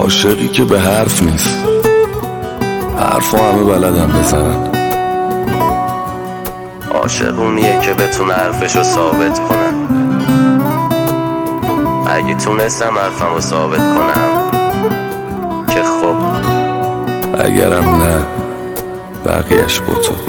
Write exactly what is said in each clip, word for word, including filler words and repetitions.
عاشقی که به حرف نیست، حرف همه بلدن بزنن. عاشق اونیه که بتونه حرفشو ثابت کنه. اگه تونستم حرفمو ثابت کنم که خب، اگرم نه بقیهش با تو.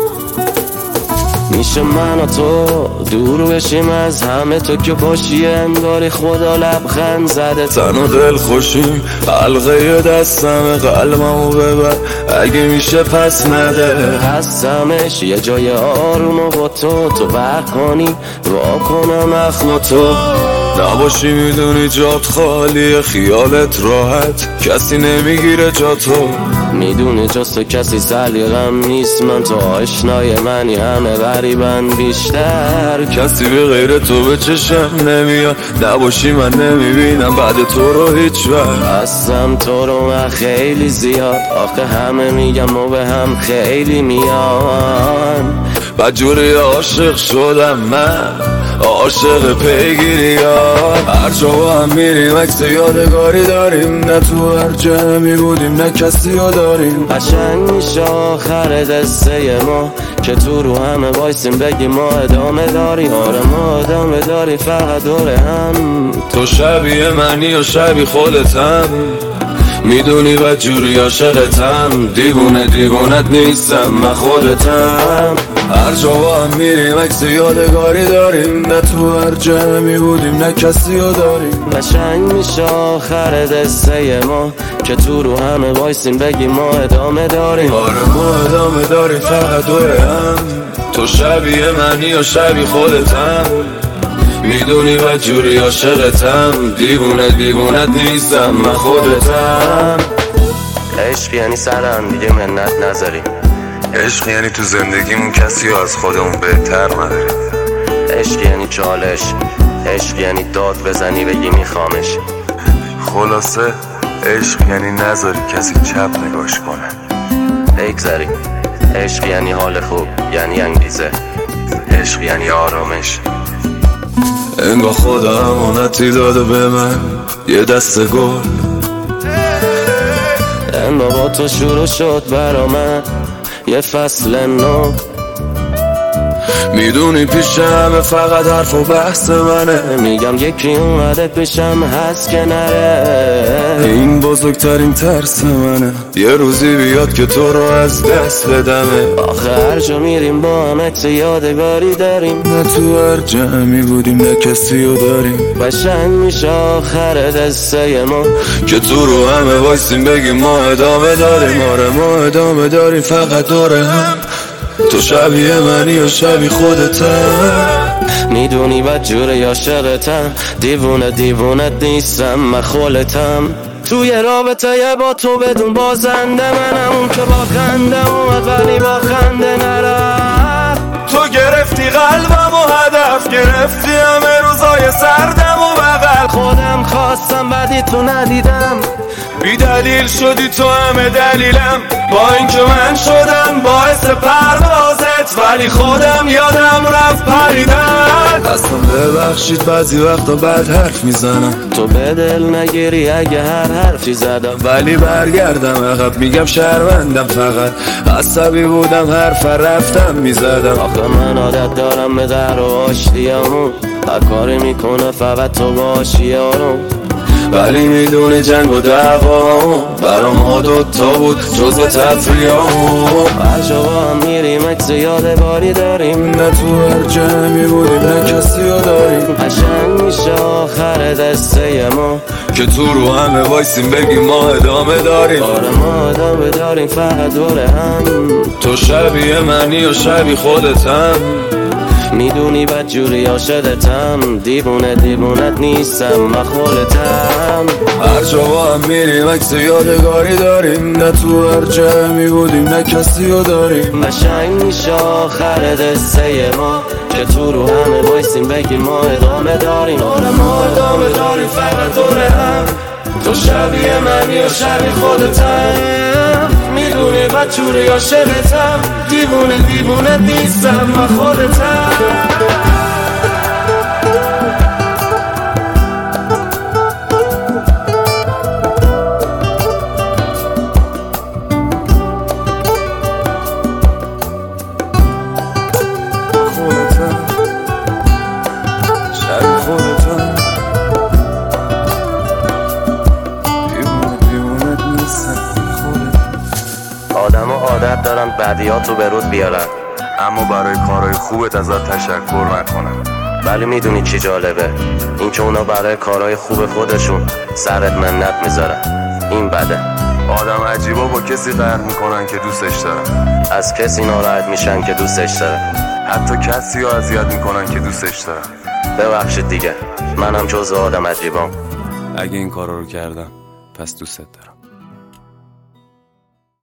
میشه من و تو دور بشیم از همه، تو که باشی انگاری خدا لبخند زده. تن و دل خوشیم، حلقه دستم قلبمو ببر اگه میشه پس نده. هستمش یه جای آروم با تو، تو بر کنی وا کنم اخم تو. نباشی میدونی جات خالیه، خیالت راحت کسی نمیگیره جا تو. میدونی جز تو کسی سلیقم نیست، من تو آشنای منی همه غریبن بیشتر. کسی به غیر تو به چشم نمیاد، نباشی من نمیبینم بعد تو رو هیچ وقت. هستم تو رو من خیلی زیاد، آخه همه میگم و به هم خیلی میان. بدجوری عاشق شدم من، عاشق پیگیریات. هر جا با هم میریم عکس یادگاری داریم، نه تو هر جمعی بودیم نه کسی رو داریم. قشنگ میشه آخر دسته ما که تو رو همه وایسیم بگیم ما ادامه داریم. آره ما ادامه داریم فقط دور هم. تو شبیه منی و شبیه خودتم، میدونی بدجوری عاشقتم. دیوونه دیوونت نیستم من خودتم. هر جا با هم میریم عکس یادگاری داریم، نه تو هر جمعی بودیم نه کسی رو داریم. قشنگ میشه آخر دسته ما که تو رو همه وایسیم بگیم ما ادامه داریم. آره ما ادامه داریم فقط دور هم. تو شبیه منی و شبیه خودتم، میدونی بدجوری عاشقتم. دیوونه دیوونت نیستم من خودتم. عشق یعنی سر هم دیگه منت نذاریم. عشق یعنی تو زندگیمون کسی از خودمون بهتر نداریم. عشق یعنی چالش، عشق یعنی داد بزنی بگی میخوامش. خلاصه عشق یعنی نذاری کسی چپ نگاش کنه. بگذاری. عشق یعنی حال خوب، یعنی انگیزه. عشق یعنی آرامش. انگار خدا امانتی داده به من یه دسته گل. انگار با تو شروع شد برا من یه فصل نو. میدونی پیش همه فقط حرف و بحث منه، میگم یکی اومده پیشم هست که نره. این بزرگترین ترس منه یه روزی بیاد که تو رو از دست بدمه. آخه هر جا میریم با هم عکس یادگاری داریم، نه تو هر جمعی بودیم نه کسی رو داریم. قشنگ میشه آخر دسته ما که تو رو همه وایسیم بگیم ما ادامه داریم. آره ما ادامه داریم فقط دوره هم. تو شبیه منی و شبیه خودتم، میدونی بدجوری عاشقتم. دیوونه دیوونت نیستم من خودتم. توی رابطه با تو بدون بازنده منم، اون که با خنده و ولی با خنده نرفت. تو گرفتی قلبم و هدف گرفتی همه روزای سردم و بغل. خودم خواستم بدی تو ندیدم، بی دلیل شدی تو همه دلیلم. با اینکه من شدم باعث پروازت، ولی خودم یادم رفت پریدن. اصلا ببخشید بعضی وقتا بد حرف میزنم، تو به دل نگیری اگه هر حرفی زدم. ولی برگردم عقب میگم شرمندم، فقط عصبی بودم حرف رفتم میزدم. آخه من عادت دارم به در و آشتیامون، هر کاری میکنه فقط تو باشی آروم. ولی میدونه جنگ و دعوا برا ما دوتا بود جزو تفریحامون. هر جا با هم میریم عکس یادگاری داریم، نه تو هر جمعی بودیم نه کسی رو داریم. قشنگ میشه آخر دسته ما که تو رو همه وایسیم بگیم ما ادامه داریم. آره ما ادامه داریم فقط دور هم. تو شبیه منی و شبیه خودتم، میدونی بدجوری عاشقتم. دیوونه دیوونت نیستم من خودتم. هر جا با هم میریم عکس یادگاری داریم، نه تو هر جمعی بودیم نه کسی رو داریم. قشنگ میشه آخر دسته ما که تو رو همه وایسیم بگیم ما ادامه داریم. آره ما ادامه داریم فقط دور هم. تو شبیه منی و شبیه خودتم، میدونی بدجوری عاشقتم. دیوونه دیوونه نیستم من خودتم. بدیاتو به رود بیارن، اما برای کارهای خوبت ازت تشکر نکنن. ولی میدونی چی جالبه؟ این که اونا برای کارهای خوب خودشون سرت منت میذارن. این بده. آدم عجیبا با کسی قهر میکنن که دوستش دارن، از کسی ناراحت میشن که دوستش دارن، حتی کسی رو اذیت میکنن که دوستش دارن. ببخشید دیگه، منم جزو آدم عجیبام. اگه این کارا رو کردم پس دوستت دارم.